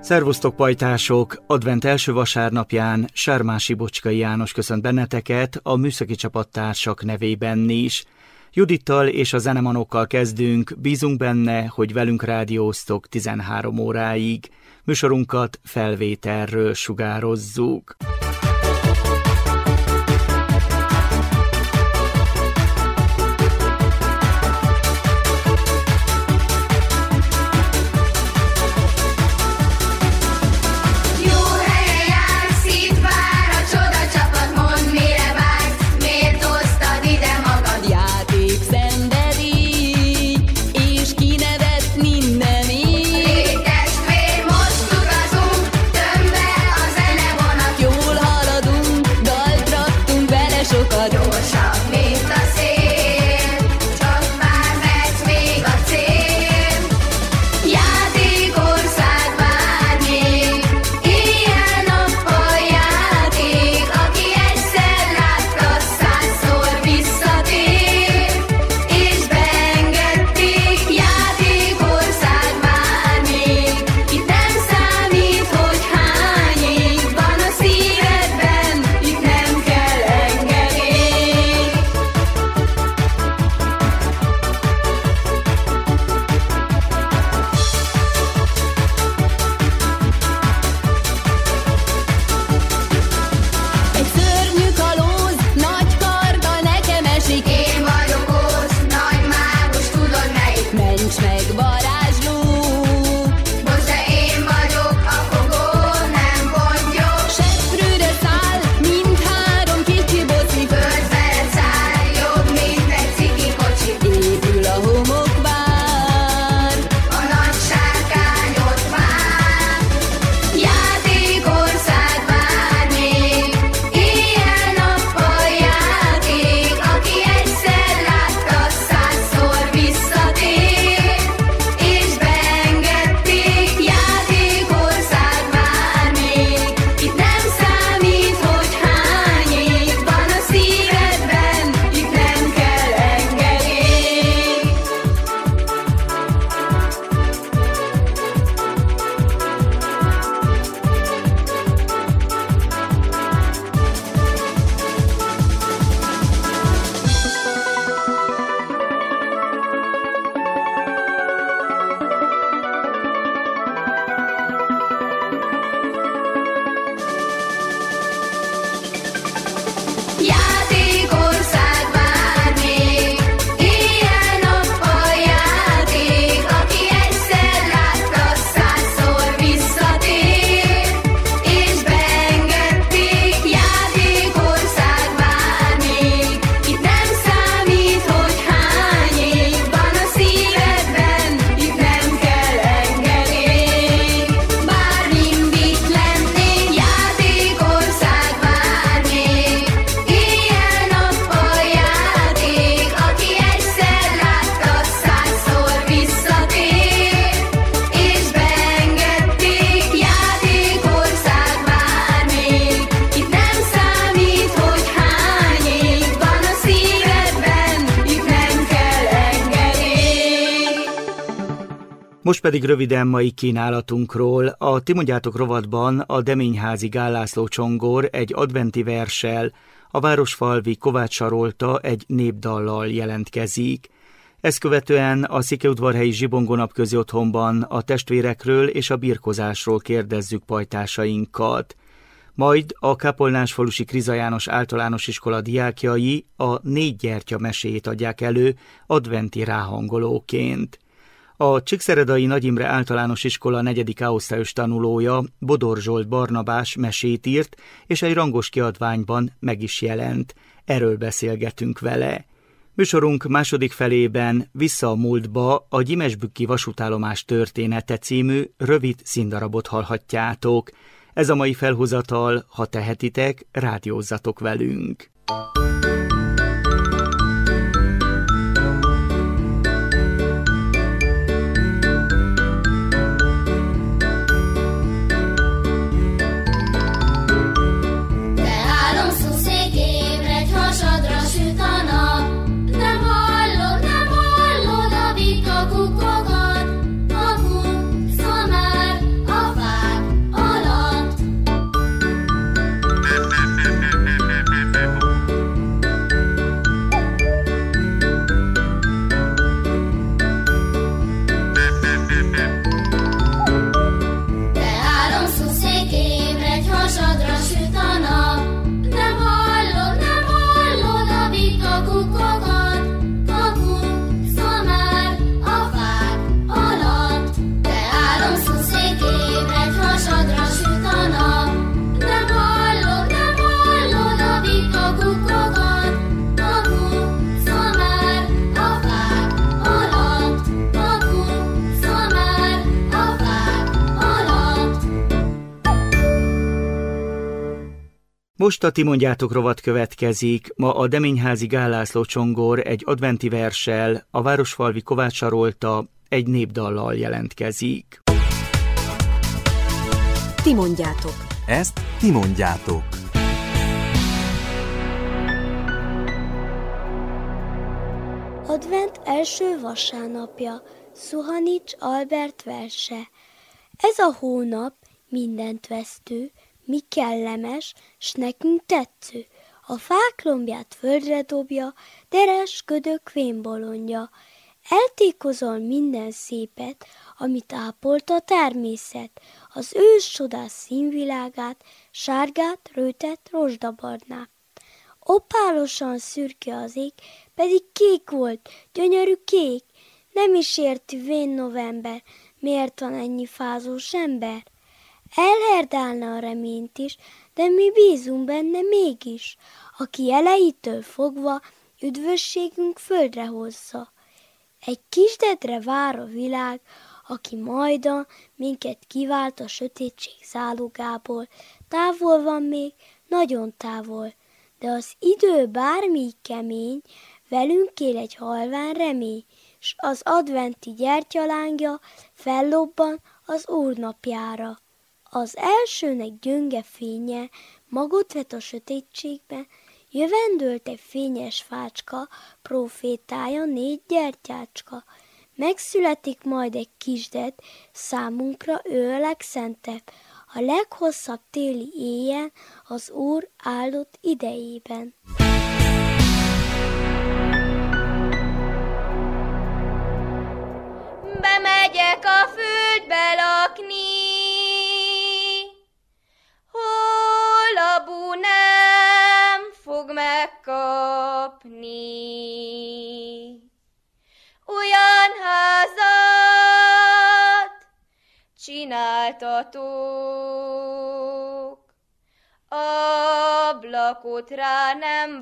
Szervusztok, pajtások! Advent első vasárnapján Sármási Bocskai János köszönt benneteket a műszaki csapattársak nevében is. Judittal és a zenemanokkal kezdünk, bízunk benne, hogy velünk rádióztok 13 óráig. Műsorunkat felvételről sugározzuk. Most pedig röviden mai kínálatunkról. A Ti mondjátok rovatban a Deményházi Gál László Csongor egy adventi verssel, a városfalvi Kovács Sarolta egy népdallal jelentkezik. Ezt követően a Székelyudvarhelyi Zsibongónapközi Otthonban a testvérekről és a birkozásról kérdezzük pajtásainkat. Majd a Kápolnásfalusi Kriza János általános iskola diákjai a 4 gyertya meséjét adják elő adventi ráhangolóként. A Csíkszeredai Nagy Imre általános iskola 4. A-osztályos tanulója, Bodor Zsolt Barnabás mesét írt, és egy rangos kiadványban meg is jelent. Erről beszélgetünk vele. Műsorunk második felében Vissza a múltba a Gyimesbükki vasútállomás története című rövid színdarabot hallhatjátok. Ez a mai felhozatal, ha tehetitek, rádiózzatok velünk. A kukkogat, a kuk, szamár, a fák. Most a Ti mondjátok rovat következik. Ma a Deményházi Gál László Csongor egy adventi verssel, a városfalvi Kovács Sarolta egy népdallal jelentkezik. Ti mondjátok. Ezt ti mondjátok. Advent első vasárnapja, Szuhanics Albert verse. Ez a hónap mindent vesztő, mi kellemes, s nekünk tetsző. A fák lombját földre dobja, deres ködök vénbolondja. Eltékozol minden szépet, amit ápolt a természet, az ős csodás színvilágát, sárgát, röjtet, rozsdabarnát. Opálosan szürke az ég, pedig kék volt, gyönyörű kék. Nem is érti vén november, miért van ennyi fázós ember. Elherdálna a reményt is, de mi bízunk benne mégis, aki elejétől fogva üdvösségünk földre hozza. Egy kisdedre vár a világ, aki majdan minket kivált a sötétség zálogából. Távol van még, nagyon távol, de az idő bármi kemény, velünk él egy halvány remény, s az adventi gyertyalángja fellobban az Úr napjára. Az elsőnek gyönge fénye magot vet a sötétségbe, jövendőlt egy fényes fácska, profétája 4 gyertyácska. Megszületik majd egy kisded, számunkra ő a legszentebb, a leghosszabb téli éjjel az Úr áldott idejében. Bemegyek a földbe lakni, hol a bú nem fog megkapni. Olyan házat csináltatok, ablakot rá nem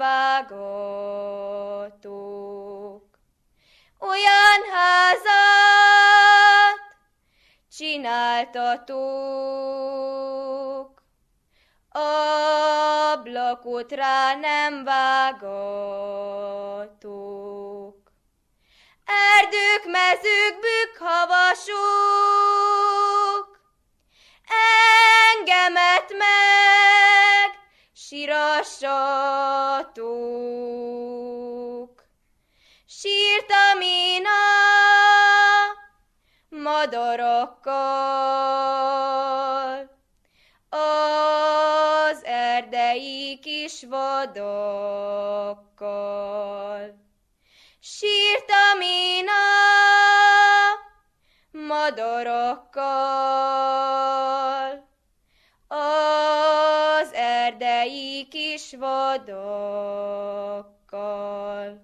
vágatok. Olyan házat csináltatok, ablakot rá nem vágatok. Erdők, mezők, bükkhavasok, engemet meg sirassatok. Sírtam én a madarakkal, az erdei kis vadakkal. Sírtam én a madarakkal, az erdei kis vadakkal.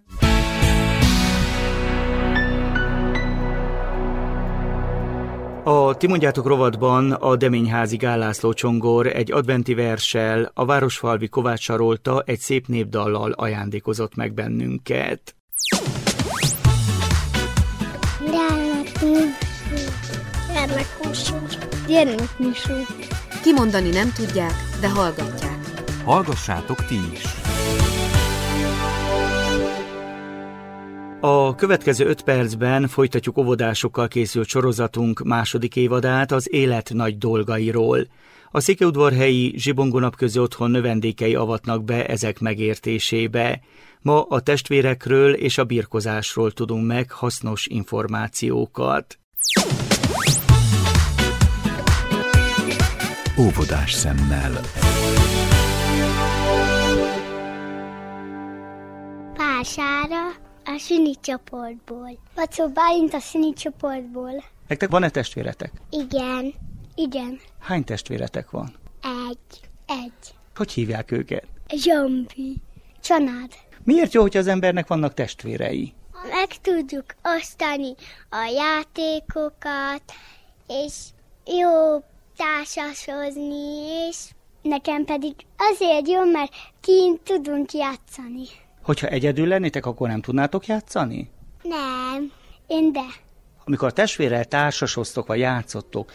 A Ti mondjátok rovatban a Deményházi Gál László Csongor egy adventi verssel, a városfalvi Kovács Sarolta egy szép népdallal ajándékozott meg bennünket. Gyermekműsor. Kimondani nem tudják, de hallgatják. Hallgassátok ti is! A következő 5 percben folytatjuk óvodásokkal készült sorozatunk második évadát az élet nagy dolgairól. A Székelyudvarhelyi Zsibongónapközi Otthon növendékei avatnak be ezek megértésébe. Ma a testvérekről és a birkozásról tudunk meg hasznos információkat. Óvodás szemmel. Pására a színi csoportból. Vacó Bálint a színi csoportból. Nektek van-e testvéretek? Igen. Hány testvéretek van? Egy. Hogy hívják őket? Zsombi. Csanád. Miért jó, hogy az embernek vannak testvérei? Meg tudjuk osztani a játékokat, és jó társasozni, és nekem pedig azért jó, mert kint tudunk játszani. Hogyha egyedül lennétek, akkor nem tudnátok játszani? Nem, én de. Amikor testvérrel társasoztok vagy játszottok,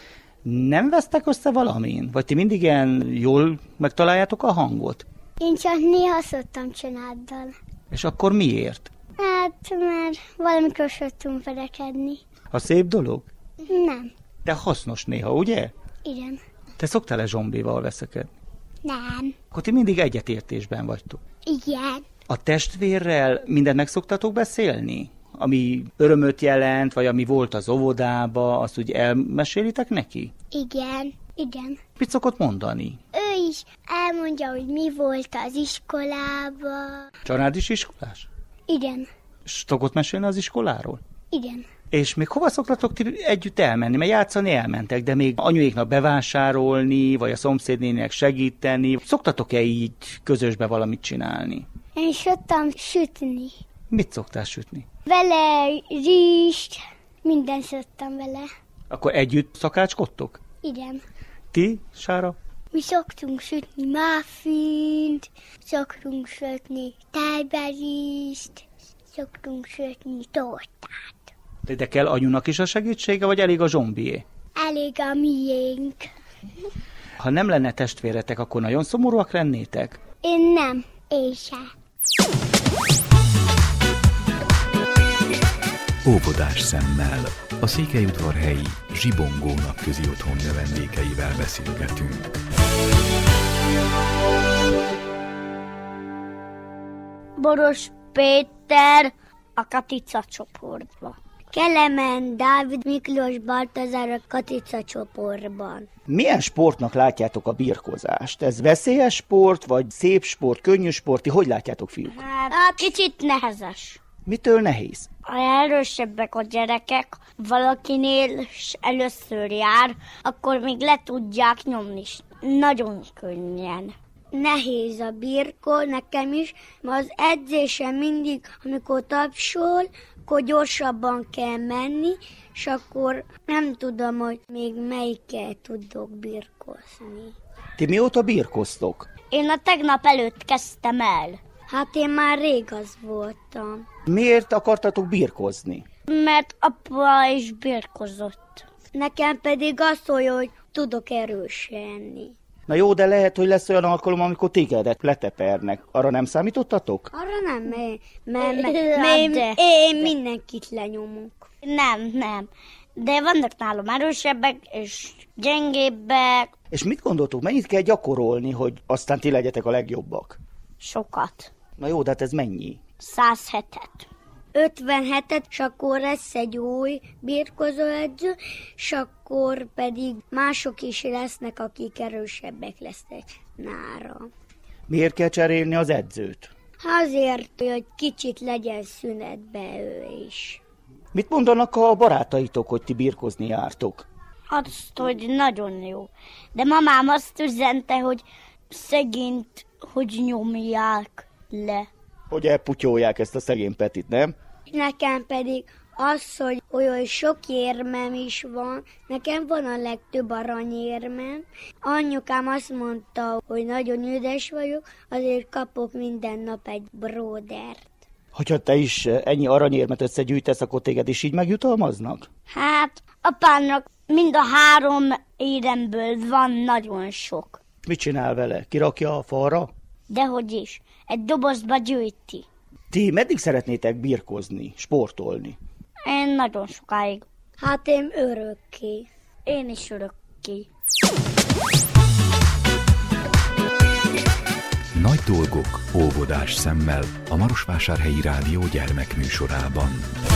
Nem vesztek össze valamin? Vagy ti mindig ilyen jól megtaláljátok a hangot? Én csak néha szoktam családdal. És akkor miért? Hát, mert valamikor szoktunk verekedni. A szép dolog? Nem. De hasznos néha, ugye? Igen. Te szoktál-e zsombival veszekedni? Nem. Akkor ti mindig egyetértésben vagytok. Igen. A testvérrel mindent meg szoktatok beszélni? Ami örömöt jelent, vagy ami volt az óvodába, azt úgy elmesélitek neki? Igen. Igen. Mit szokott mondani? Ő is elmondja, hogy mi volt az iskolába. Család is iskolás? Igen. És szokott mesélni az iskoláról? Igen. És még hova szoktatok ti együtt elmenni? Mert játszani elmentek, de még anyuéknak bevásárolni, vagy a szomszédnének segíteni. Szoktatok-e így közösbe valamit csinálni? Én szoktam sütni. Mit szoktál sütni? Vele rizst, minden szoktam vele. Akkor együtt szakácskodtok? Igen. Ti, Sára? Mi szoktunk sütni muffint, szoktunk sütni tejberist, szoktunk sütni tortát. De kell anyunak is a segítsége, vagy elég a zsombié? Elég a miénk. Ha nem lenne testvéretek, akkor nagyon szomorúak lennétek? Én nem, én sem. Óvodás szemmel. A székelyudvarhelyi Zsibongó Napközi Otthon növendékeivel beszélgetünk. Boros Péter a Katica csoportba. Kelemen Dávid Miklós Baltazár a Katica csoportban. Milyen sportnak látjátok a birkózást? Ez veszélyes sport, vagy szép sport, könnyű sport? Ti hogy látjátok, fiúk? Hát kicsit nehezes. Mitől nehéz? Ha erősebbek a gyerekek, valakinél először jár, akkor még le tudják nyomni. Nagyon könnyen. Nehéz a birkó, nekem is, mert az edzésen mindig, amikor tapsol, akkor gyorsabban kell menni, és akkor nem tudom, hogy még melyikkel tudok birkózni. Ti mióta birkoztok? Én a tegnap előtt kezdtem el. Hát én már rég az voltam. Miért akartatok birkozni? Mert apa is birkozott. Nekem pedig azt szólja, hogy tudok erősölni. Na jó, de lehet, hogy lesz olyan alkalom, amikor tégedet letepernek. Arra nem számítottatok? Arra nem, mert én mindenkit lenyomok. Nem. De vannak nálam erősebbek és gyengébbek. És mit gondoltok, mennyit kell gyakorolni, hogy aztán ti legyetek a legjobbak? Sokat. Na jó, de hát ez mennyi? 107-et. 57-et, és akkor lesz egy új birkozóedző, és akkor pedig mások is lesznek, akik erősebbek lesznek nára. Miért kell cserélni az edzőt? Azért, hogy kicsit legyen szünetbe ő is. Mit mondanak a barátaitok, hogy ti birkozni jártok? Azt, hogy nagyon jó. De mamám azt üzente, hogy szegényt, hogy nyomják le. Hogy elputyolják ezt a szegény Petit, nem? Nekem pedig az, hogy olyan sok érmem is van, nekem van a legtöbb aranyérmem. Anyukám azt mondta, hogy nagyon üdes vagyok, azért kapok minden nap egy bródert. Hogyha te is ennyi aranyérmet összegyűjtesz, akkor téged is így megjutalmaznak? Hát, apának mind a 3 éremből van nagyon sok. Mit csinál vele? Kirakja a falra? Dehogy is. Egy dobozba gyűjti. Ti meddig szeretnétek birkozni, sportolni? Én nagyon sokáig. Hát én örökké. Én is örökké. Nagy dolgok óvodás szemmel a Marosvásárhelyi Rádió gyermekműsorában.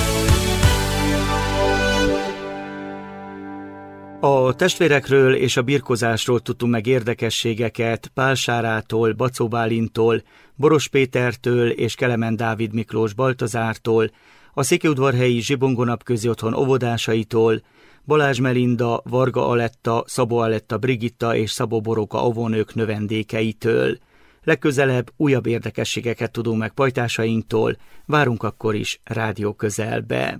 A testvérekről és a birkozásról tudtunk meg érdekességeket Pál Sárától, Bacó Bálintól, Boros Pétertől és Kelemen Dávid Miklós Baltazártól, a székelyudvarhelyi Zsibongó Napközi Otthon óvodásaitól, Balázs Melinda, Varga Aletta, Szabó Aletta Brigitta és Szabó Boroka óvónők növendékeitől. Legközelebb újabb érdekességeket tudunk meg pajtásainktól, várunk akkor is rádió közelbe.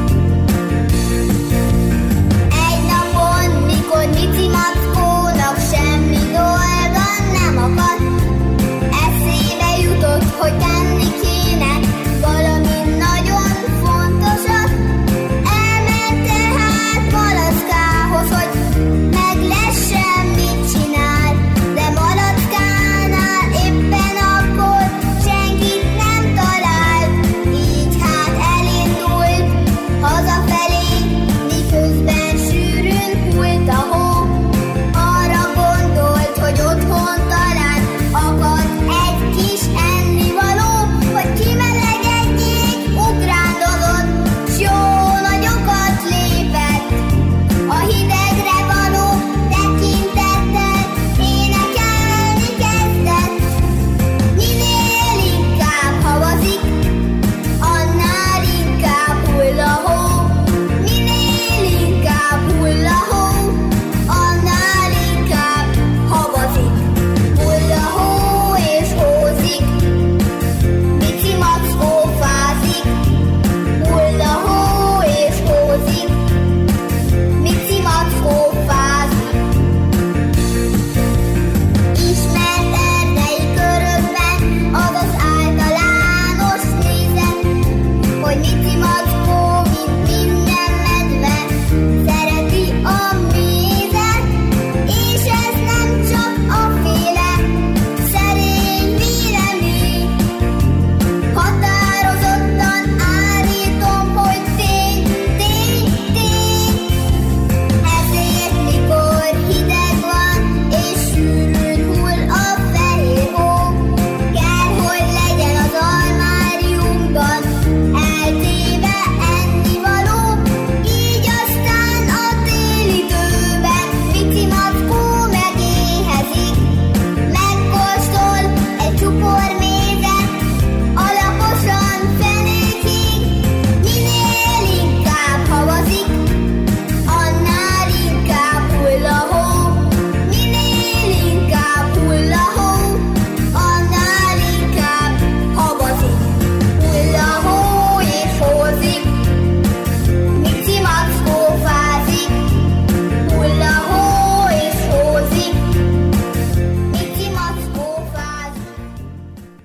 Egy napon, mikor Mici Mackónak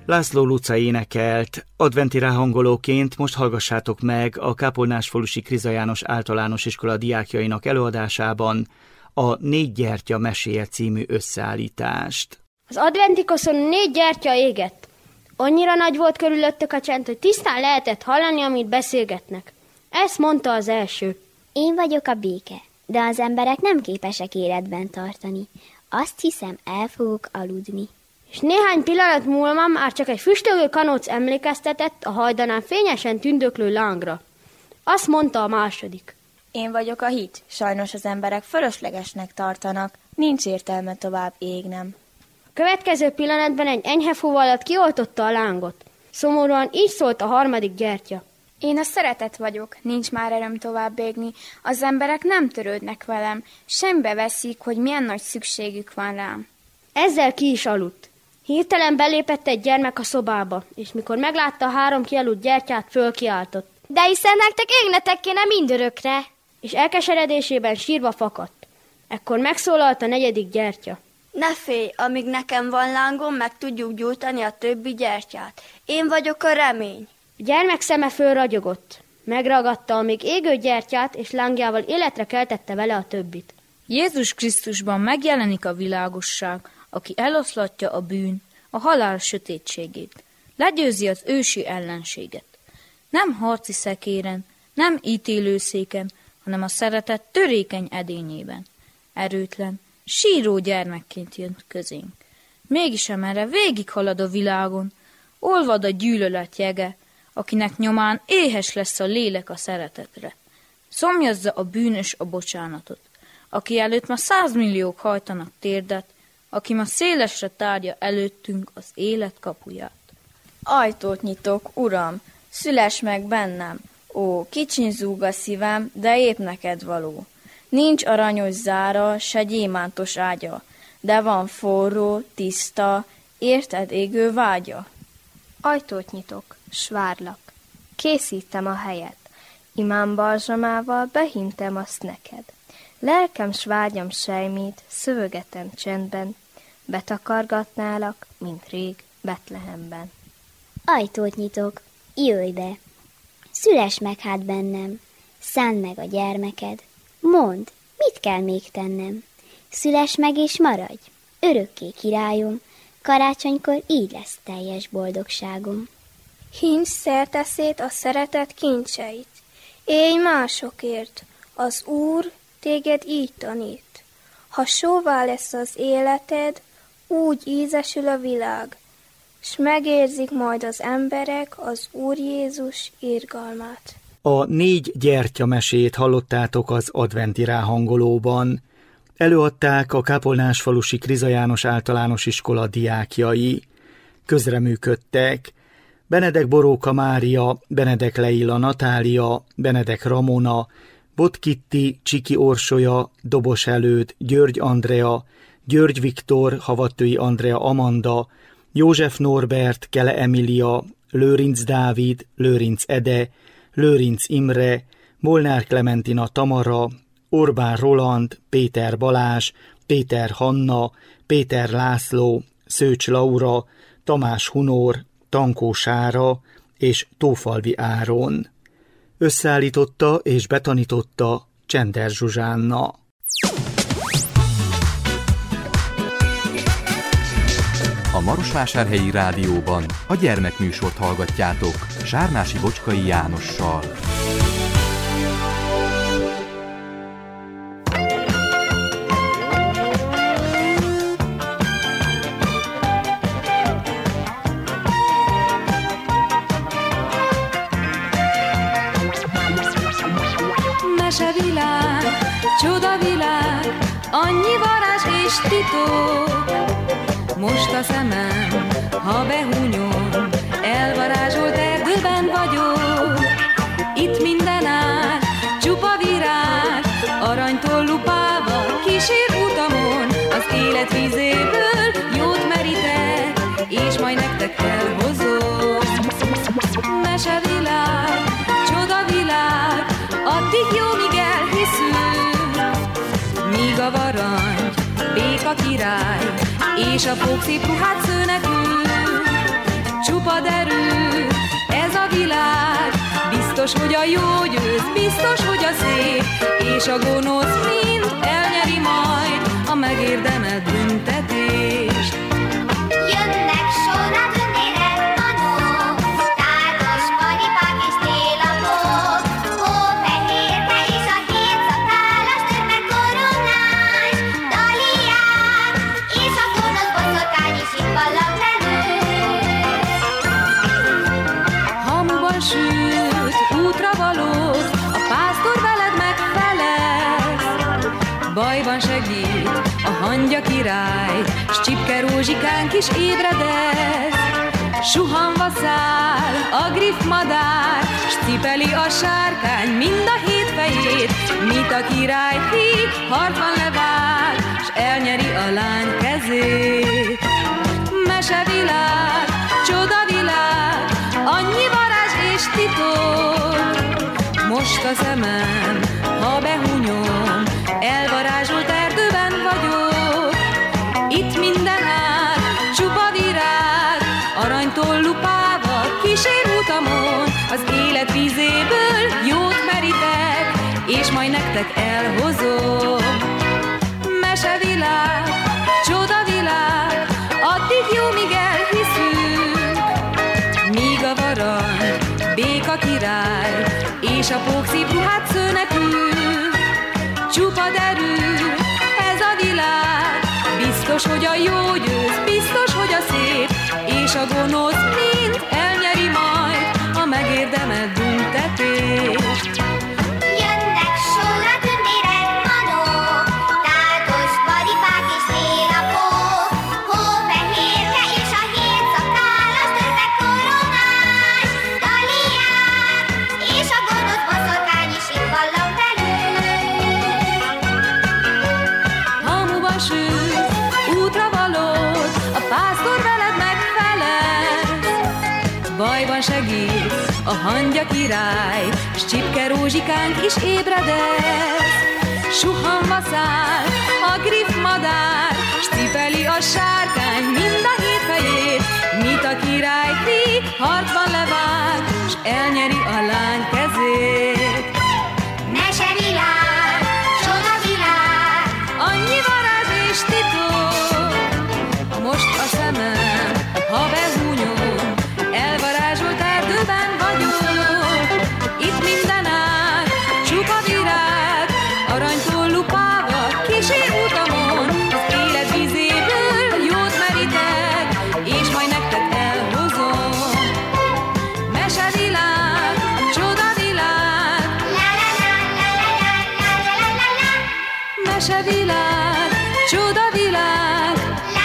László Luca énekelt. Adventi ráhangolóként most hallgassátok meg a Kápolnásfalusi Kriza János Általános Iskola diákjainak előadásában a 4 gyertya meséje című összeállítást. Az adventi koszon 4 gyertya égett. Annyira nagy volt körülöttük a csend, hogy tisztán lehetett hallani, amit beszélgetnek. Ezt mondta az első. Én vagyok a béke, de az emberek nem képesek életben tartani. Azt hiszem, el fogok aludni. És néhány pillanat múlva már csak egy füstölgő kanóc emlékeztetett a hajdanán fényesen tündöklő lángra. Azt mondta a második. Én vagyok a hit, sajnos az emberek fölöslegesnek tartanak, nincs értelme tovább égnem. A következő pillanatban egy enyhe fuvallat kioltotta a lángot. Szomorúan így szólt a harmadik gyertya. Én a szeretet vagyok, nincs már erőm tovább égni, az emberek nem törődnek velem, semmibe veszik, hogy milyen nagy szükségük van rám. Ezzel ki is aludt. Hirtelen belépett egy gyermek a szobába, és mikor meglátta a 3 kialudt gyertyát, fölkiáltott. De hiszen nektek égnetek kéne mindörökre! És elkeseredésében sírva fakadt. Ekkor megszólalt a 4. gyertya. Ne félj, amíg nekem van lángom, meg tudjuk gyújtani a többi gyertyát. Én vagyok a remény. A gyermek szeme fölragyogott. Megragadta a még égő gyertyát, és lángjával életre keltette vele a többit. Jézus Krisztusban megjelenik a világosság, aki eloszlatja a bűn, a halál sötétségét. Legyőzi az ősi ellenséget. Nem harci szekéren, nem ítélőszéken, hanem a szeretet törékeny edényében. Erőtlen, síró gyermekként jön közénk. Mégis amerre végighalad a világon, olvad a gyűlölet jege, akinek nyomán éhes lesz a lélek a szeretetre. Szomjazza a bűnös a bocsánatot, aki előtt ma 100 milliók hajtanak térdet, aki ma szélesre tárja előttünk az élet kapuját. Ajtót nyitok, Uram, szüless meg bennem, ó, kicsin zúg a szívem, de épp neked való. Nincs aranyos zára, se gyémántos ágya, de van forró, tiszta, érted égő vágya. Ajtót nyitok, s várlak, készítem a helyet, imám balzsamával behintem azt neked. Lelkem s vágyam sejmét, szövögetem csendben, betakargatnálak, mint rég Betlehemben. Ajtót nyitok, jöjj be, szüless meg hát bennem, szánd meg a gyermeked, mondd, mit kell még tennem, szüless meg és maradj, örökké királyom, karácsonykor így lesz teljes boldogságom. Hincs szerte szét a szeretet kincseit, élj másokért, az Úr téged így tanít. Ha sóvá lesz az életed, úgy ízesül a világ, s megérzik majd az emberek az Úr Jézus irgalmát. A 4 gyertya mesét hallottátok az adventi ráhangolóban. Előadták a Kápolnásfalusi Kriza János Általános Iskola diákjai. Közreműködtek Benedek Boróka Mária, Benedek Leila Natália, Benedek Ramona, Bot Kitti, Csiki Orsolya, Dobos Előd, György Andrea, György Viktor, Havattői Andrea Amanda, József Norbert, Kele Emilia, Lőrinc Dávid, Lőrinc Ede, Lőrinc Imre, Molnár Klementina Tamara, Orbán Roland, Péter Balázs, Péter Hanna, Péter László, Szőcs Laura, Tamás Hunor, Tankó Sára és Tófalvi Áron. Összeállította és betanította Csender Zsuzsánna. A Marosvásárhelyi Rádióban a gyermekműsort hallgatjátok Sárnási Bocskai Jánossal. Mesevilág, csodavilág, annyi varázs és titok. Most a szemem, ha behúnyom, elvarázsolt erdőben vagyok. Itt minden áll, csupa virág, aranytól lupával kísér utamon. Az élet vízéből jót merítek, és majd nektek elhozom. Mesevilág, csodavilág, addig jó, míg elhiszünk, míg a varangy, béka király, és a pók szép ruhát sző nekünk. biztos, hogy a jó győz, biztos, hogy a szép, és a gonosz mind elnyeri majd a megérdemelt büntetést. Jönnek sorra tündérek, manók, tárgos paripák és télapok, hófehérke és a hét szakállas, törpe koronás, daliák, és a gonosz boszorkány is itt vallag velük. Hamuban sült útra valót, a pásztor veled megfelel, bajban segít a hangya király, s csipke rózsikánk is ébredez. Suhanva száll a griff madár, s cipeli a sárkány mind a hét fejét, mit a király fi harcban levág, s elnyeri a lány kezét. Mesevilág, csodavilág, annyi varázs és titok, most a szemem, ha behunyom, elvarázsolt erdőben vagyok. Itt minden ág, csupa virág, aranytól lupával kísér utamon, az élet vízéből jót merítek, és majd nektek elhozom. Mesevilág, csodavilág, addig jó, míg elhiszünk, míg a varany, béka király, és a pókszív ruhát sző nekünk. Csupa derű, ez a világ, biztos, hogy a jó győz, biztos, hogy a szép, és a gonosz mind elnyeri majd a megérdemelt büntetést. Jönnek sorra tündérek, manók, tárgos paripák és télapok, hófehérke és a hét szakállas, törpe koronás, daliák, és a gonosz boszorkány is itt vallag velük. Hamuba sült, útra valód, a pásztor veled megfelel, bajban segít a hangya király, s csipke rózsikánk is ébredez. Suhanva száll a griff madár, s cipeli a sárkány mind a hét fejét, mit a király fi harcban levág, s elnyeri a lány kezét. Mesevilág, csodavilág, annyi varázs és titok, most a szemem, ha behúnyom, elvarázsolt erdőben vagyok. Itt minden ág, csupa virág, aranytól lupával kísér utamon, az élet vízéből jót merítek, és majd nektek elhozom. Mesevilág, csodavilág, mesevilág, csodavilág.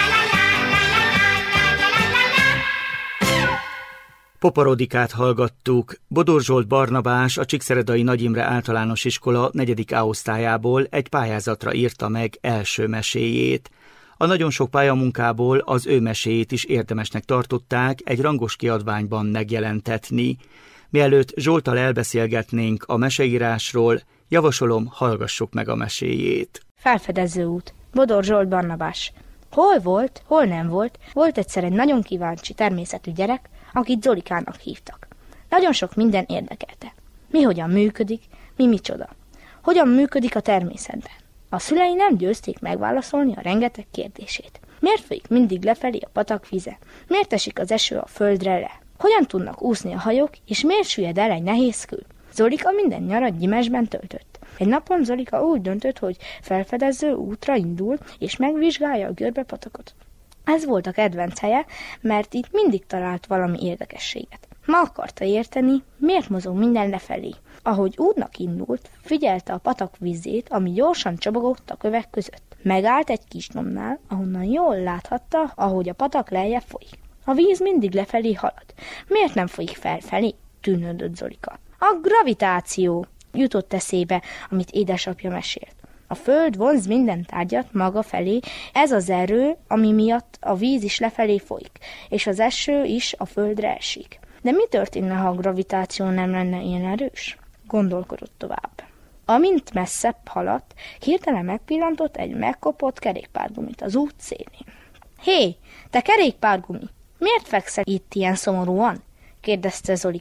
Poparodikát hallgattuk. Bodor Zsolt Barnabás, a Csíkszeredai Nagy Imre Általános Iskola 4. A osztályából egy pályázatra írta meg első meséjét. A nagyon sok pályamunkából az ő meséjét is érdemesnek tartották egy rangos kiadványban megjelentetni. Mielőtt Zsolttal elbeszélgetnénk a meseírásról, javasolom, hallgassuk meg a meséjét. Felfedező út. Bodor Zsolt Barnabás. Hol volt, hol nem volt, volt egyszer egy nagyon kíváncsi természetű gyerek, akit Zolikának hívtak. Nagyon sok minden érdekelte. Mi hogyan működik, mi micsoda. Hogyan működik a természetben. A szülei nem győzték megválaszolni a rengeteg kérdését. Miért folyik mindig lefelé a patak vize? Miért esik az eső a földre le? Hogyan tudnak úszni a hajók, és miért süllyed el egy nehéz kő? Zolika minden nyarat Gyimesben töltött. Egy napon Zolika úgy döntött, hogy felfedező útra indul, és megvizsgálja a Görbe patakot. Ez volt a kedvenc helye, mert itt mindig talált valami érdekességet. Ma akarta érteni, miért mozog minden lefelé. Ahogy útnak indult, figyelte a patak vízét, ami gyorsan csobogott a kövek között. Megállt egy kis nyomnál, ahonnan jól láthatta, ahogy a patak lejjebb folyik. A víz mindig lefelé halad. Miért nem folyik felfelé? Tűnődött Zolika. A gravitáció jutott eszébe, amit édesapja mesélt. A föld vonz minden tárgyat maga felé, ez az erő, ami miatt a víz is lefelé folyik, és az eső is a földre esik. De mi történne, ha a gravitáció nem lenne ilyen erős? Gondolkodott tovább. Amint messzebb haladt, hirtelen megpillantott egy megkopott kerékpárgumit az út szélén. Hé, te kerékpárgumi, miért fekszel itt ilyen szomorúan? Kérdezte Zolika.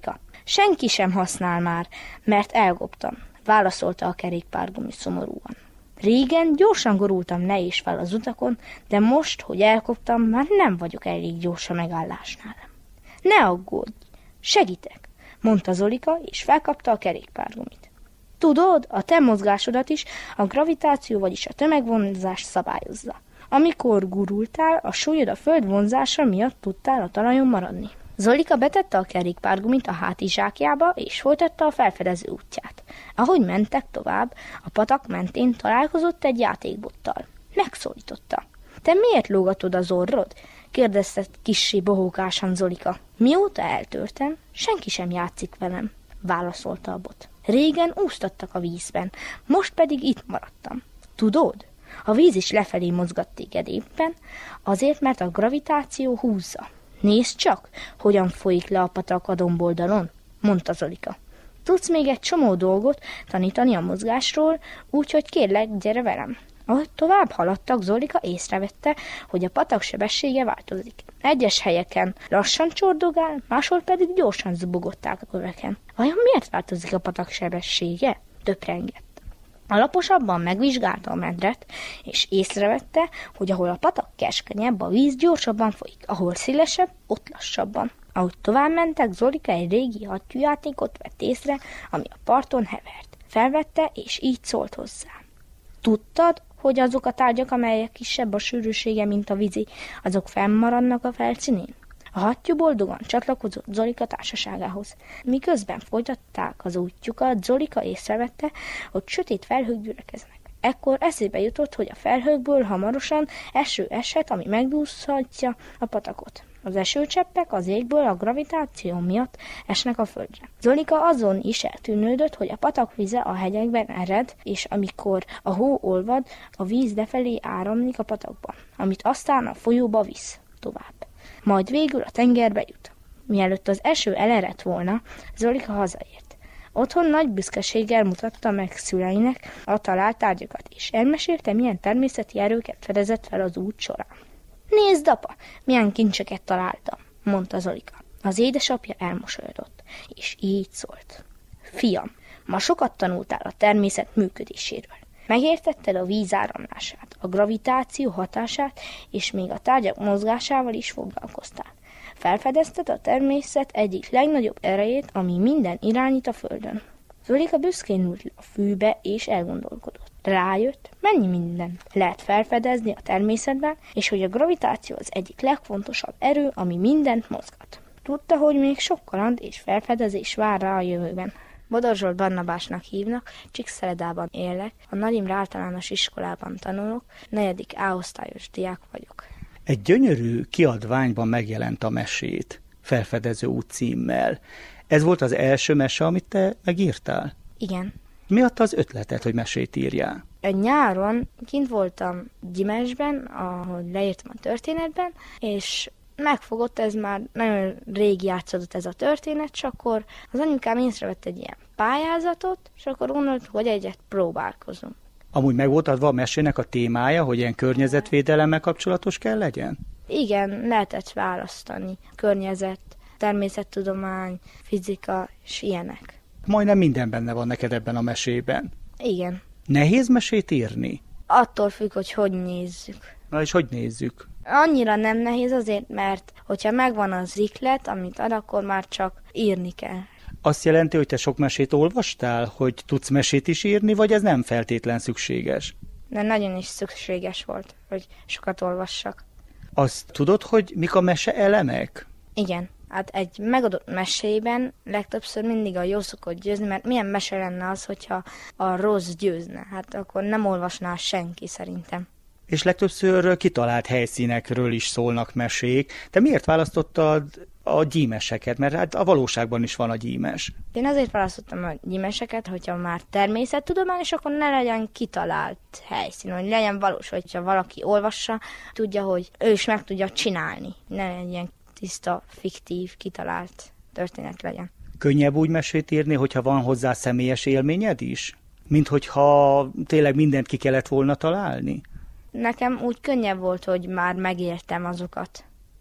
Senki sem használ már, mert elkoptam, válaszolta a kerékpárgumi szomorúan. Régen gyorsan gurultam le és fel az utakon, de most, hogy elkoptam, már nem vagyok elég gyors a megállásnál. Ne aggódj, segítek, mondta Zolika, és felkapta a kerékpárgumit. Tudod, a te mozgásodat is a gravitáció, vagyis a tömegvonzás szabályozza. Amikor gurultál, a súlyod a föld vonzása miatt tudtál a talajon maradni. Zolika betette a kerékpárgumit a hátizsákjába, és folytatta a felfedező útját. Ahogy mentek tovább, a patak mentén találkozott egy játékbottal. Megszólította. Te miért lógatod az orrod? Kérdezte kissé bohókásan Zolika. Mióta eltörtem, senki sem játszik velem, válaszolta a bot. Régen úsztattak a vízben, most pedig itt maradtam. Tudod? A víz is lefelé mozgat téged éppen, azért, mert a gravitáció húzza. Nézd csak, hogyan folyik le a patak a domboldalon, mondta Zolika. Tudsz még egy csomó dolgot tanítani a mozgásról, úgyhogy kérlek, gyere velem. Ahogy tovább haladtak, Zolika észrevette, hogy a patak sebessége változik. Egyes helyeken lassan csordogál, máshol pedig gyorsan zubogották a köveken. Vajon miért változik a patak sebessége? Töprengett. Alaposabban megvizsgálta a medret, és észrevette, hogy ahol a patak keskenyebb, a víz gyorsabban folyik, ahol szélesebb, ott lassabban. Ahogy tovább mentek, Zolika egy régi hattyújátékot vett észre, ami a parton hevert. Felvette, és így szólt hozzá. Tudtad, hogy azok a tárgyak, amelyek kisebb a sűrűsége, mint a vízi, azok fennmaradnak a felszínén? A hattyú boldogan csatlakozott Zolika társaságához. Miközben folytatták az útjukat, Zolika észrevette, hogy sötét felhők gyülekeznek. Ekkor eszébe jutott, hogy a felhőkből hamarosan eső eshet, ami megdúszhatja a patakot. Az esőcseppek az égből a gravitáció miatt esnek a földre. Zolika azon is eltűnődött, hogy a patak vize a hegyekben ered, és amikor a hó olvad, a víz lefelé áramlik a patakba, amit aztán a folyóba visz tovább. Majd végül a tengerbe jut. Mielőtt az eső elerett volna, Zolika hazaért. Otthon nagy büszkeséggel mutatta meg szüleinek a talált tárgyakat, és elmesélte, milyen természeti erőket fedezett fel az út során. Nézd, apa, milyen kincseket találtam, mondta Zolika. Az édesapja elmosolyodott, és így szólt. Fiam, ma sokat tanultál a természet működéséről. Megértetted a víz áramlását, a gravitáció hatását, és még a tárgyak mozgásával is foglalkoztál. Felfedezted a természet egyik legnagyobb erejét, ami minden irányít a földön. Zolika büszkén ült a fűbe, és elgondolkodott. Rájött, mennyi minden lehet felfedezni a természetben, és hogy a gravitáció az egyik legfontosabb erő, ami mindent mozgat. Tudta, hogy még sok kaland és felfedezés vár rá a jövőben. Bodor Zsolt Barnabásnak hívnak, Csíkszeredában élek, a Nagy Imre általános iskolában tanulok, 4. A-osztályos diák vagyok. Egy gyönyörű kiadványban megjelent a mesét, Felfedező út címmel. Ez volt az első mese, amit te megírtál? Igen. Mi adta az ötletet, hogy mesét írjál? Egy nyáron kint voltam Gyimesben, ahol leírtam a történetben, és megfogott, ez már nagyon régi játszódott ez a történet, és akkor az anyukám észrevett egy ilyen pályázatot, és akkor gondoltuk, hogy egyet próbálkozunk. Amúgy meg volt adva a mesének a témája, hogy ilyen környezetvédelemmel kapcsolatos kell legyen? Igen, lehetett választani. Környezet, természettudomány, fizika és ilyenek. Majdnem minden benne van neked ebben a mesében. Igen. Nehéz mesét írni? Attól függ, hogy nézzük. Na és hogy nézzük? Annyira nem nehéz azért, mert hogyha megvan az iklet, amit ad, akkor már csak írni kell. Azt jelenti, hogy te sok mesét olvastál, hogy tudsz mesét is írni, vagy ez nem feltétlen szükséges? De nagyon is szükséges volt, hogy sokat olvassak. Azt tudod, hogy mik a mese elemek? Igen. Hát egy megadott mesében legtöbbször mindig a jó szokott győzni, mert milyen mese lenne az, hogyha a rossz győzne? Hát akkor nem olvasná senki szerintem. És legtöbbször kitalált helyszínekről is szólnak mesék. Te miért választottad a gyímeseket? Mert hát a valóságban is van a gyímes. Én azért választottam a gyímeseket, hogyha már természettudományos, akkor ne legyen kitalált helyszín, hogy legyen valós, hogyha valaki olvassa, tudja, hogy ő is meg tudja csinálni. Ne legyen tiszta, fiktív, kitalált történet legyen. Könnyebb úgy mesét írni, hogyha van hozzá személyes élményed is? Mint hogyha tényleg mindent ki kellett volna találni? Nekem úgy könnyebb volt, hogy már megértem azokat.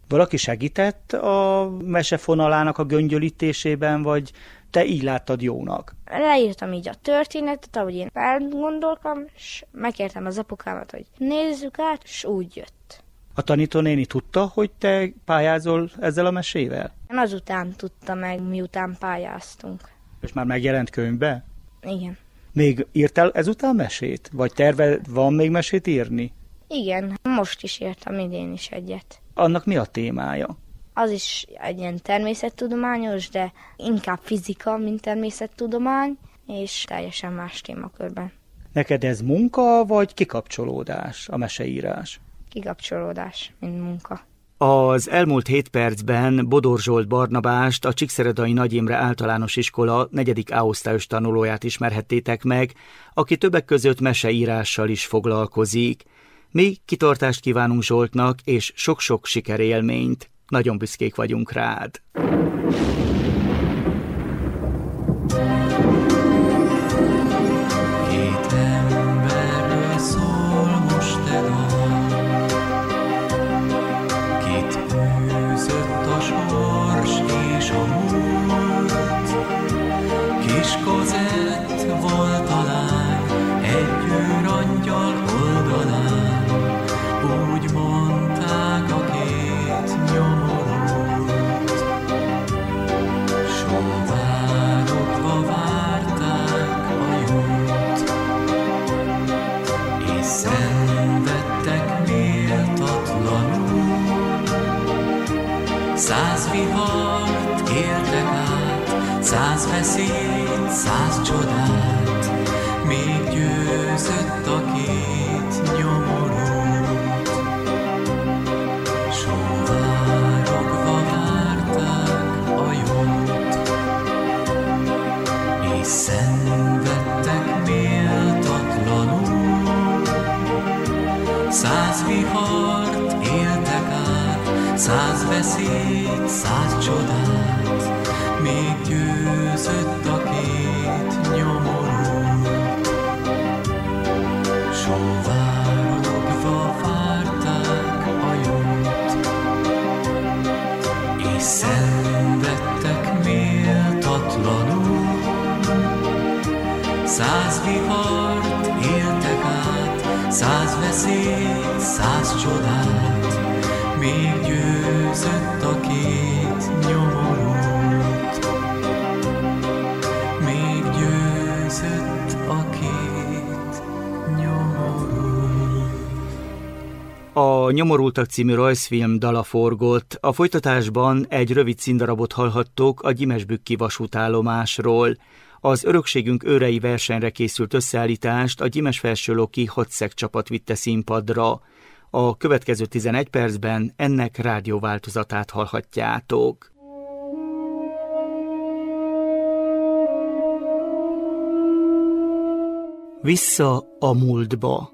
Valaki segített a mesefonalának a göngyölítésében, vagy te így láttad jónak? Leírtam így a történetet, ahogy én elgondoltam, és megkértem az apukámat, hogy nézzük át, és úgy jött. A tanítónéni tudta, hogy te pályázol ezzel a mesével? Én azután tudta meg, miután pályáztunk. És már megjelent könyvbe? Igen. Még írtál ezután mesét? Vagy terve van még mesét írni? Igen, most is írtam idén is egyet. Annak mi a témája? Az is egy ilyen természettudományos, de inkább fizika, mint természettudomány, és teljesen más témakörben. Neked ez munka, vagy kikapcsolódás, a meseírás? Kikapcsolódás, mint munka. Az elmúlt 7 percben Bodor Zsolt Barnabást, a Csíkszeredai Nagy Imre Általános Iskola 4. A-osztályos tanulóját ismerhettétek meg, aki többek között meseírással is foglalkozik. Mi kitartást kívánunk Zsoltnak, és sok-sok sikerélményt. Nagyon büszkék vagyunk rád. Két emberről szól most e dal, kit űzött a sors és a múlt. Kis Kozett volt a lány, egy őrangyal oldalán, úgy mondták a két nyomorult. Sóvárogva várták a jót, és szenvedtek méltatlanul. 100 vihart éltek át, 100 veszélyt, 100 csodát, még győzött a két nyomorult. Sóvárogva várták a jót, és szenvedtek méltatlanul. 100 vihart éltek át, 100 veszélyt, 100 csodát, még győzött a két nyomorult. Sóvárogva várták a jót, és szenvedtek méltatlanul. 100 vihart éltek át, 100 veszélyt, 100 csodát, még győzött a két nyomorult. Még győzött a két nyomorult. A Nyomorultak című rajzfilm dala forgott, a folytatásban egy rövid színdarabot hallhattok a Gyimesbükki vasútállomásról. Az Örökségünk őrei versenyre készült összeállítást a Gyimesfelsőloki hadszeg csapat vitte színpadra. A következő 11 percben ennek rádióváltozatát hallhatjátok. Vissza a múltba.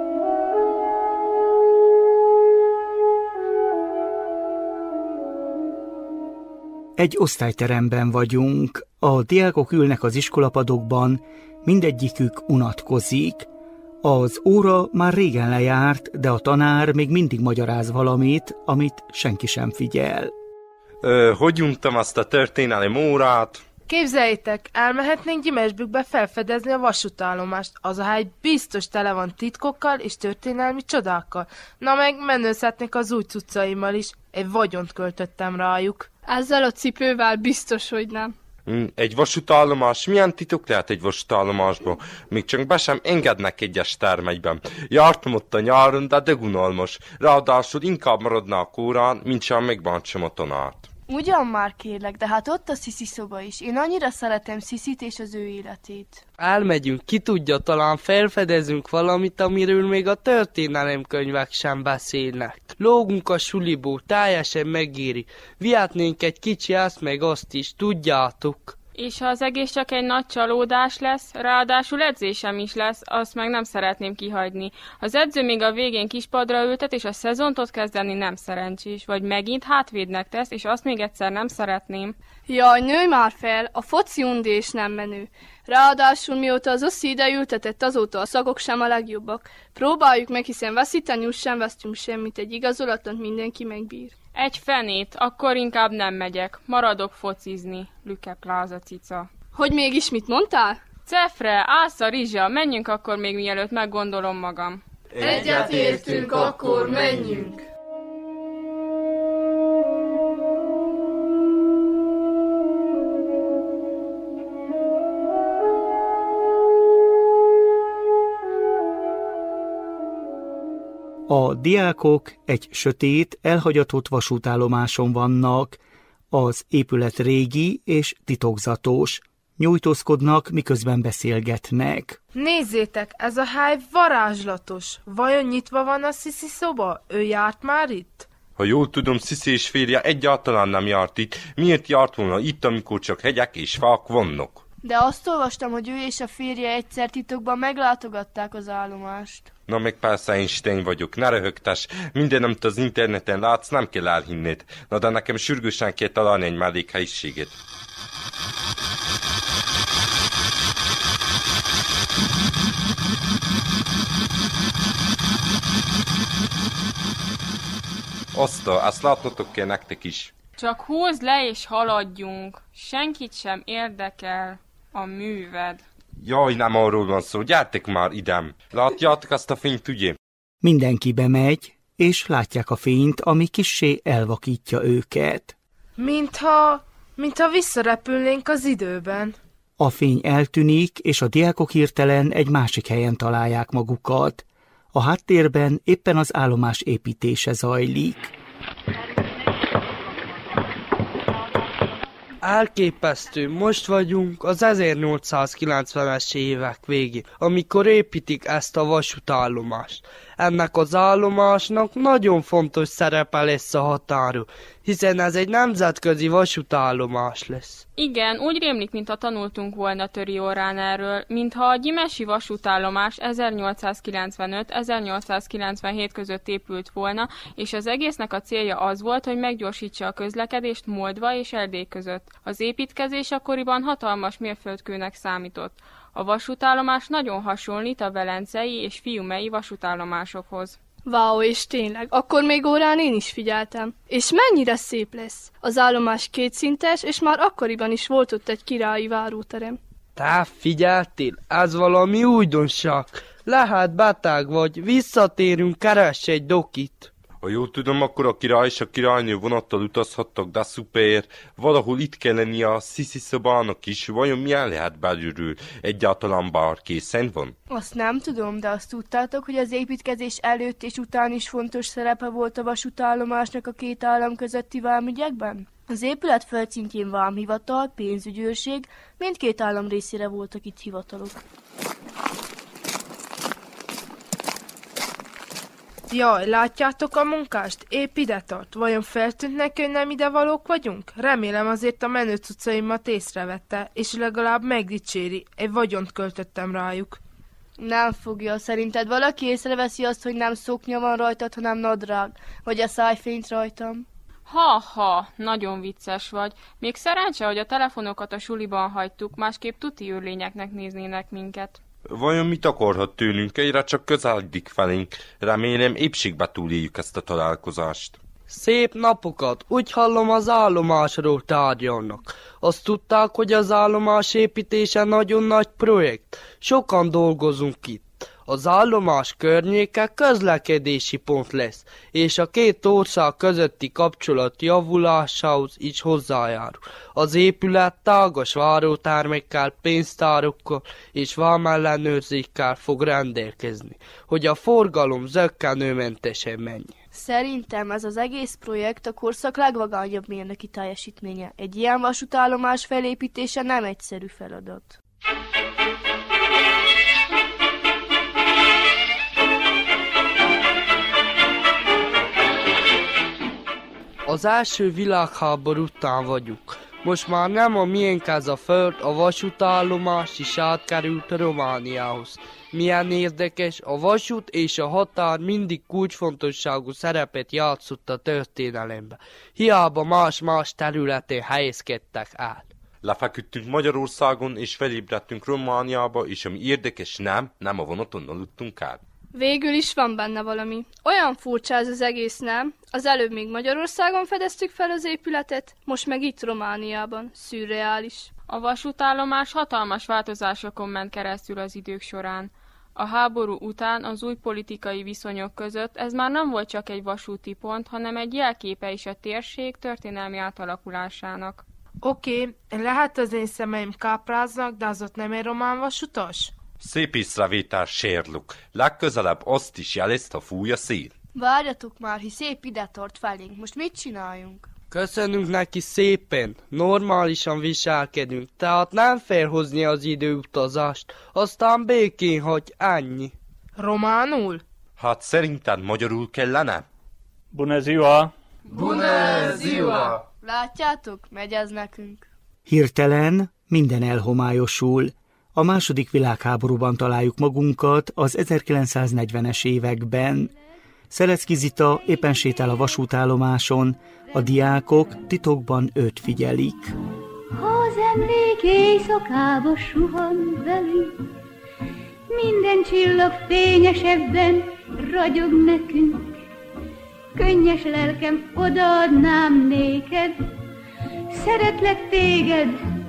Egy osztályteremben vagyunk, a diákok ülnek az iskolapadokban, mindegyikük unatkozik. Az óra már régen lejárt, de a tanár még mindig magyaráz valamit, amit senki sem figyel. Hogy untam azt a történelem órát? Képzeljétek, elmehetnénk Gyimesbükkbe felfedezni a vasútállomást. Az a hely biztos tele van titkokkal és történelmi csodákkal. Na meg menőzhetnék az új cuccaimmal is. Egy vagyont költöttem rájuk. Ezzel a cipővel biztos, hogy nem. Egy vasútállomás? Milyen titok lehet egy vasútállomásban? Még csak be sem engednek egyes termekben. Jártam ott a nyáron, de unalmas. Ráadásul inkább maradna a kórán, mint sem megbántsam a tanárt. Ugyan már kérlek, de hát ott a Sziszi szoba is. Én annyira szeretem Sziszit és az ő életét. Elmegyünk, ki tudja, talán felfedezünk valamit, amiről még a történelemkönyvek sem beszélnek. Lógunk a suliból, teljesen megéri. Vihetnénk egy kicsi ezt meg azt is, tudjátok. És ha az egész csak egy nagy csalódás lesz, ráadásul edzésem is lesz, azt meg nem szeretném kihagyni. Az edző még a végén kispadra ültet, és a szezont ott kezdeni nem szerencsés. Vagy megint hátvédnek tesz, és azt még egyszer nem szeretném. Jaj, nőj már fel, a foci undi és nem menő. Ráadásul mióta az Oszi ide ültetett, azóta a szagok sem a legjobbak. Próbáljuk meg, hiszen veszíteni úgy sem vesztünk semmit, egy igazolatlan mindenki megbír. Egy fenét, akkor inkább nem megyek. Maradok focizni, Lüke Pláza cica. Hogy mégis mit mondtál? Cefre, állsz a rizsa, menjünk akkor még mielőtt meggondolom magam. Egyetértünk, akkor menjünk. A diákok egy sötét, elhagyatott vasútállomáson vannak. Az épület régi és titokzatos. Nyújtózkodnak, miközben beszélgetnek. Nézzétek, ez a hely varázslatos. Vajon nyitva van a Sziszi szoba? Ő járt már itt? Ha jól tudom, Sziszi és férje egyáltalán nem járt itt. Miért járt volna itt, amikor csak hegyek és fák vannak? De azt olvastam, hogy ő és a férje egyszer titokban meglátogatták az állomást. Na meg persze Einstein vagyok, ne röhögtess. Minden, amit az interneten látsz, nem kell elhinned. Na de nekem sürgősen kell találni egy mellékhelyiséget. Ezt látnotok kell nektek is. Csak húzd le és haladjunk. Senkit sem érdekel a műved. Jaj, nem arról van szó, gyertek már idem. Látjátok azt a fényt, ugye? Mindenki bemegy, és látják a fényt, ami kissé elvakítja őket. Mintha visszarepülnénk az időben. A fény eltűnik, és a diákok hirtelen egy másik helyen találják magukat. A háttérben éppen az állomás építése zajlik. Elképesztő, most vagyunk az 1890-es évek végén, amikor építik ezt a vasútállomást. Ennek az állomásnak nagyon fontos szerepe lesz a határon, hiszen ez egy nemzetközi vasútállomás lesz. Igen, úgy rémlik, mintha tanultunk volna töri órán erről, mintha a gyimesi vasútállomás 1895-1897 között épült volna, és az egésznek a célja az volt, hogy meggyorsítsa a közlekedést Moldva és Erdély között. Az építkezés akkoriban hatalmas mérföldkőnek számított. A vasútállomás nagyon hasonlít a velencei és fiumei vasútállomásokhoz. Váó, és tényleg, akkor még órán én is figyeltem. És mennyire szép lesz! Az állomás kétszintes, és már akkoriban is volt ott egy királyi váróterem. Te figyeltél, ez valami újdonság. Lehet beteg vagy, visszatérünk, keress egy dokit. Ha jól tudom, akkor a király és a királynő vonattal utazhattak, de szuper. Valahol itt kell lennie a Sziszi szobának is. Vajon milyen lehet belülről? Egyáltalán bár készen van? Azt nem tudom, de azt tudtátok, hogy az építkezés előtt és után is fontos szerepe volt a vasútállomásnak a két állam közötti vámügyekben? Az épület földszintjén vámhivatal, pénzügyőrség, mindkét állam részére voltak itt hivatalok. Jaj, látjátok a munkást? Épp ide tart. Vajon feltűnt neki, hogy nem idevalók vagyunk? Remélem azért a menő cuccaimat észrevette, és legalább megdicséri. Egy vagyont költöttem rájuk. Nem fogja. Szerinted valaki észreveszi azt, hogy nem szoknya van rajtad, hanem nadrág? Vagy a szájfényt rajtam? Ha, nagyon vicces vagy. Még szerencse, hogy a telefonokat a suliban hagytuk, másképp tuti őrlényeknek néznének minket. Vajon mit akarhat tőlünk? Egyre csak közeledik felénk. Remélem épségbe túléljük ezt a találkozást. Szép napokat! Úgy hallom, az állomásról tárgyalnak. Azt tudták, hogy az állomás építése nagyon nagy projekt. Sokan dolgozunk itt. Az állomás környéke közlekedési pont lesz, és a két ország közötti kapcsolat javulásához is hozzájárul. Az épület tágas várótermekkel, pénztárokkal és vámellenőrzékkel fog rendelkezni, hogy a forgalom zökkenőmentesen menjen. Szerintem ez az egész projekt a korszak legvagányabb mérnöki teljesítménye. Egy ilyen vasútállomás felépítése nem egyszerű feladat. Az első világháború után vagyunk. Most már nem a miénk ez a föld, a vasútállomás is átkerült Romániához. Milyen érdekes, a vasút és a határ mindig kulcsfontosságú szerepet játszott a történelemben. Hiába más-más területén helyezkedtek el. Lefeküdtünk Magyarországon és felébredtünk Romániába, és ami érdekes, nem a vonaton aludtunk el. Végül is van benne valami. Olyan furcsa ez az egész, nem? Az előbb még Magyarországon fedeztük fel az épületet, most meg itt Romániában. Szürreális. A vasútállomás hatalmas változásokon ment keresztül az idők során. A háború után az új politikai viszonyok között ez már nem volt csak egy vasúti pont, hanem egy jelképe is a térség történelmi átalakulásának. Oké, lehet az én szemeim kápráznak, de az ott nem egy román vasutas? Szép észrevétel, Sherlock. Legközelebb azt is jelezd, ha fúj a szél. Várjatok már, hisz szép ide tart felénk. Most mit csináljunk? Köszönünk neki szépen, normálisan viselkedünk, tehát nem fél hozni az időutazást, aztán békén hagy, ennyi. Románul? Hát szerinted magyarul kellene? Bună ziua! Bună ziua! Látjátok, megy ez nekünk. Hirtelen minden elhomályosul. A második világháborúban találjuk magunkat az 1940-es években. Szelecki Zita éppen sétál a vasútállomáson, a diákok titokban őt figyelik. Ha az emlék éjszakába suhan velünk, minden csillag fényesebben ragyog nekünk. Könnyes lelkem, odaadnám néked, szeretlek téged,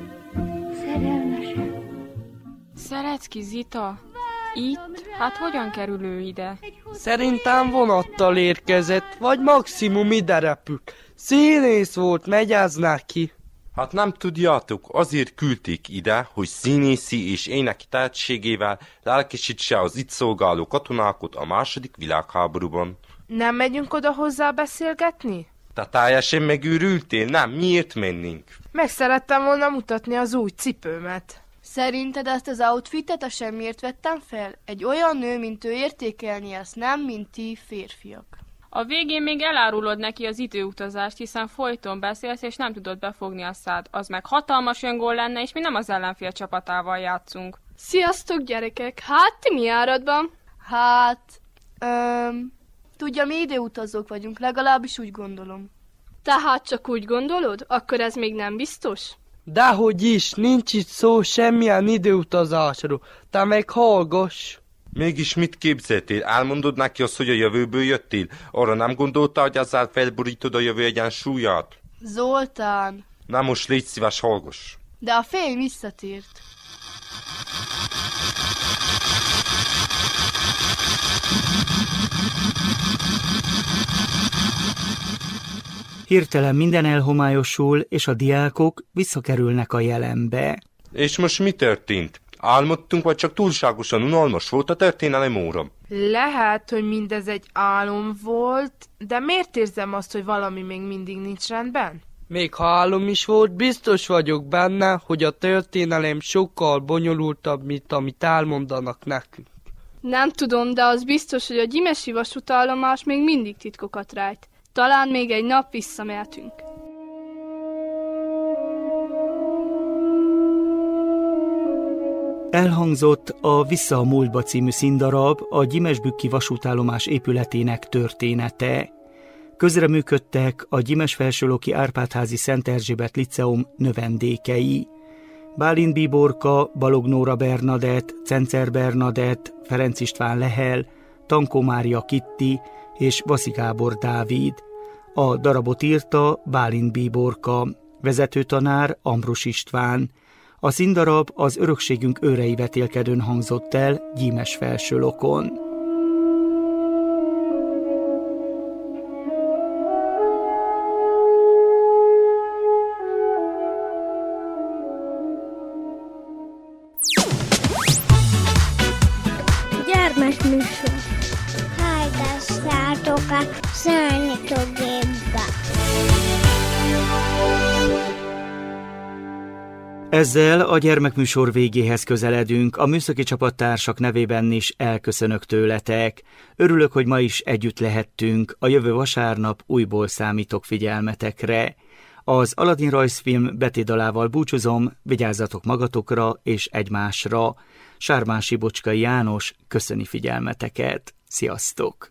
szerelmesen. Szelecki Zita? Itt? Hát hogyan kerül ő ide? Szerintem vonattal érkezett, vagy maximum ide repült. Színész volt, megy ez neki. Hát nem tudjátok, azért küldték ide, hogy színészi és éneki tehetségével lelkesítse az itt szolgáló katonákat a második világháborúban. Nem megyünk oda hozzá beszélgetni? Te teljesen megőrültél? Nem, miért mennénk? Meg szerettem volna mutatni az új cipőmet. Szerinted ezt az outfitet a semmiért vettem fel? Egy olyan nő, mint ő értékelni ezt, nem, mint ti férfiak. A végén még elárulod neki az időutazást, hiszen folyton beszélsz, és nem tudod befogni a szád. Az meg hatalmas öngól lenne, és mi nem az ellenfél csapatával játszunk. Sziasztok, gyerekek! Hát, ti mi áradban? Hát, tudja, mi időutazók vagyunk, legalábbis úgy gondolom. Tehát csak úgy gondolod? Akkor ez még nem biztos? Dehogy is, nincs itt szó semmilyen időutazásról, te meg hallgass. Mégis mit képzeltél? Elmondod neki azt, hogy a jövőből jöttél? Arra nem gondolta, hogy ezzel felborítod a jövő egyensúlyát? Zoltán! Na most légy szíves, hallgass. De a fény visszatért. Hirtelen minden elhomályosul, és a diákok visszakerülnek a jelenbe. És most mi történt? Álmodtunk, vagy csak túlságosan unalmas volt a történelem óra? Lehet, hogy mindez egy álom volt, de miért érzem azt, hogy valami még mindig nincs rendben? Még ha álom is volt, biztos vagyok benne, hogy a történelem sokkal bonyolultabb, mint amit elmondanak nekünk. Nem tudom, de az biztos, hogy a gyimesi vasútállomás még mindig titkokat rejt. Talán még egy nap visszamehetünk. Elhangzott a Vissza a múltba című színdarab, a Gyimesbükki vasútállomás épületének története. Közreműködtek a Gyimes-Felsőloki Árpád-házi Szent Erzsébet Liceum növendékei. Bálint Bíborka, Balog Nóra Bernadett, Cencer Bernadett, Ferenc István Lehel, Tankó Mária Kitti és Vaszi Gábor Dávid. A darabot írta Bálint Bíborka, vezetőtanár Ambrus István. A színdarab az Örökségünk őrei vetélkedőn hangzott el Gyimes-Felsőlokon. Gyermekműsor. Hallgassátok a Szörnyetőgépbe. Ezzel a gyermekműsor végéhez közeledünk, a műszaki csapattársak nevében is elköszönök tőletek. Örülök, hogy ma is együtt lehettünk, a jövő vasárnap újból számítok figyelmetekre. Az Aladin rajzfilm betétdalával búcsúzom, vigyázzatok magatokra és egymásra. Sármási Bocskai János köszöni figyelmeteket. Sziasztok!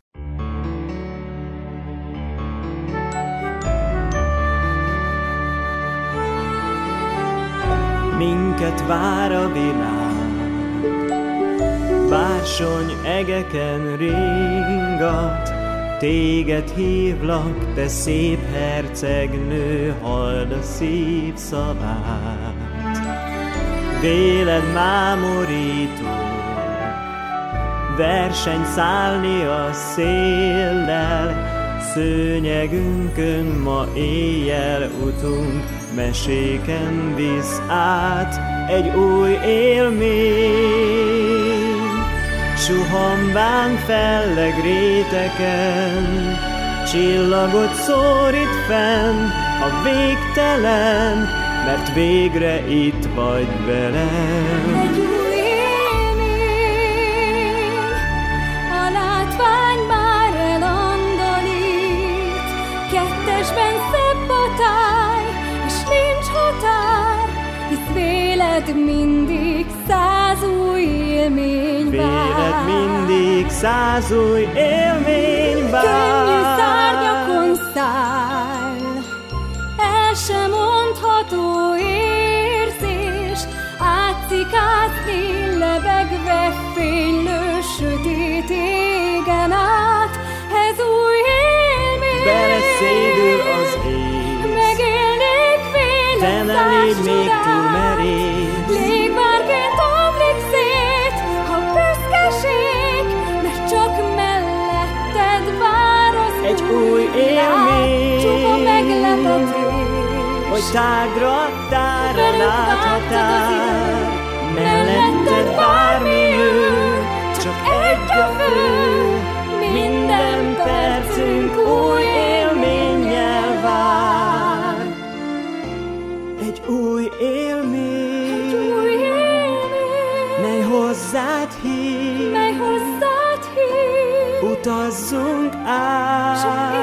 Minket vár a világ, bársony egeken ringat, téged hívlak, te szép hercegnő, halld a szív szavát. Véled mámorító, versenyszállni a széllel, szőnyegünkön ma éjjel utunk, meséken visz át egy új élmény. Suhambán felleg réteken, csillagot szórít fenn a végtelen, mert végre itt vagy velem. Egy új élmény, a látvány már elondorít, kettesben szebb a táj, és nincs határ, hisz véled mindig 100 új élmény vár. Véled mindig 100 új élmény vár. Könnyű szárnyakon száll, el sem mondható érzés, átszikászni lebegve fénylő sötét égen át. Ez új élmény, beleszédül az ész, megélnék véled te ne légy még túl merész. Légvárként omlik szét a büszkeség, mert csak melletted vár az egy új élmény. Csupa meglepetés, hogy tágra láthatár, melletted bármi jön, csak egy a fő, minden percünk új élménnyel vár. Egy új élmény, mely hozzád hív, utazzunk át.